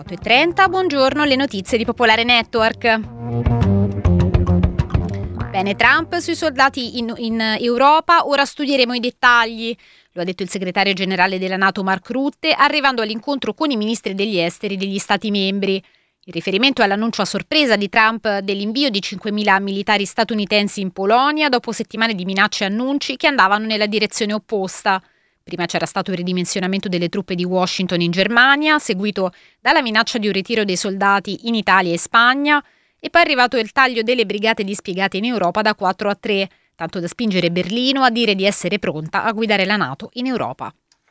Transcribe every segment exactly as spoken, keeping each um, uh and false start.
otto e trenta, buongiorno, le notizie di Popolare Network. Bene, Trump sui soldati in, in Europa, ora studieremo i dettagli, lo ha detto il segretario generale della NATO Mark Rutte, arrivando all'incontro con i ministri degli esteri degli Stati membri. Il riferimento è all'annuncio a sorpresa di Trump dell'invio di cinquemila militari statunitensi in Polonia dopo settimane di minacce e annunci che andavano nella direzione opposta. Prima c'era stato il ridimensionamento delle truppe di Washington in Germania, seguito dalla minaccia di un ritiro dei soldati in Italia e Spagna, e poi è arrivato il taglio delle brigate dispiegate in Europa da quattro a tre, tanto da spingere Berlino a dire di essere pronta a guidare la NATO in Europa.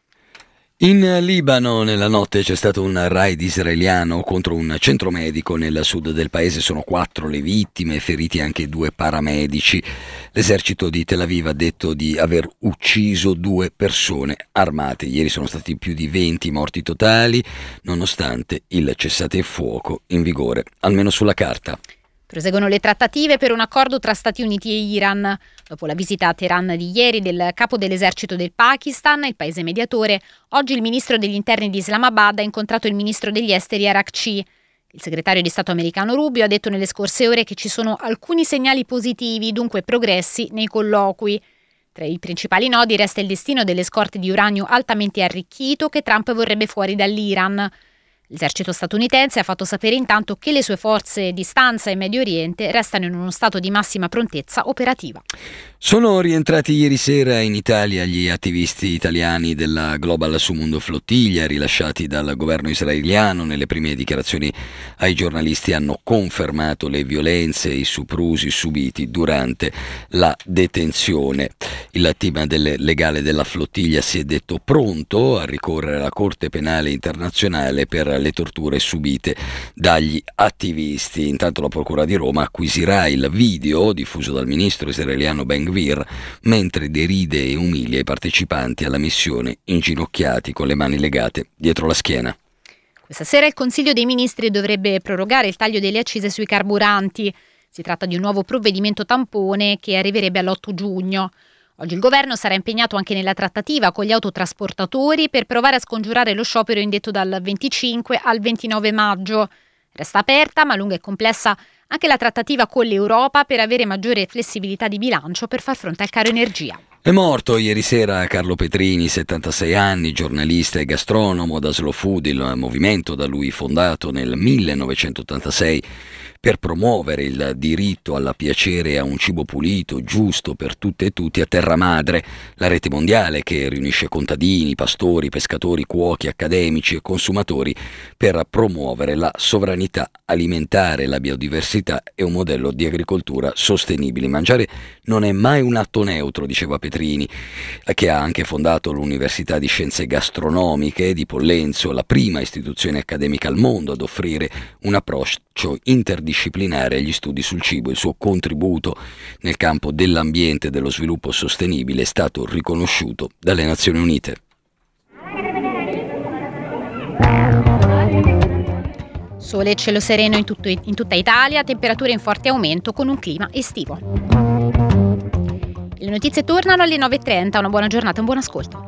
In Libano nella notte c'è stato un raid israeliano contro un centro medico nel sud del paese, sono quattro le vittime, feriti anche due paramedici. L'esercito di Tel Aviv ha detto di aver ucciso due persone armate. Ieri sono stati più di venti morti totali, nonostante il cessate il fuoco in vigore, almeno sulla carta. Proseguono le trattative per un accordo tra Stati Uniti e Iran. Dopo la visita a Teheran di ieri del capo dell'esercito del Pakistan, il paese mediatore, oggi il ministro degli interni di Islamabad ha incontrato il ministro degli esteri Arakci. Il segretario di Stato americano Rubio ha detto nelle scorse ore che ci sono alcuni segnali positivi, dunque progressi nei colloqui. Tra i principali nodi resta il destino delle scorte di uranio altamente arricchito che Trump vorrebbe fuori dall'Iran. L'esercito statunitense ha fatto sapere intanto che le sue forze di stanza in Medio Oriente restano in uno stato di massima prontezza operativa. Sono rientrati ieri sera in Italia gli attivisti italiani della Global Sumundo Flottiglia rilasciati dal governo israeliano. Nelle prime dichiarazioni ai giornalisti hanno confermato le violenze e i soprusi subiti durante la detenzione. Il team del legale della flottiglia si è detto pronto a ricorrere alla Corte Penale Internazionale per le torture subite dagli attivisti. Intanto la Procura di Roma acquisirà il video diffuso dal ministro israeliano Ben Gvir mentre deride e umilia i partecipanti alla missione inginocchiati con le mani legate dietro la schiena. Questa sera il Consiglio dei Ministri dovrebbe prorogare il taglio delle accise sui carburanti. Si tratta di un nuovo provvedimento tampone che arriverebbe all'otto giugno. Oggi il governo sarà impegnato anche nella trattativa con gli autotrasportatori per provare a scongiurare lo sciopero indetto dal venticinque al ventinove maggio. Resta aperta, ma lunga e complessa, anche la trattativa con l'Europa per avere maggiore flessibilità di bilancio per far fronte al caro energia. È morto ieri sera Carlo Petrini, settantasei anni, giornalista e gastronomo da Slow Food, il movimento da lui fondato nel millenovecentottantasei per promuovere il diritto al piacere e a un cibo pulito, giusto per tutte e tutti a terra madre, la rete mondiale che riunisce contadini, pastori, pescatori, cuochi, accademici e consumatori per promuovere la sovranità alimentare, la biodiversità e un modello di agricoltura sostenibile. Mangiare non è mai un atto neutro, diceva Petrini, che ha anche fondato l'Università di Scienze Gastronomiche di Pollenzo, la prima istituzione accademica al mondo ad offrire un approccio interdisciplinare agli studi sul cibo. Il suo contributo nel campo dell'ambiente e dello sviluppo sostenibile è stato riconosciuto dalle Nazioni Unite. Sole e cielo sereno in, tutto, in tutta Italia, temperature in forte aumento con un clima estivo. Le notizie tornano alle nove e trenta, una buona giornata e un buon ascolto.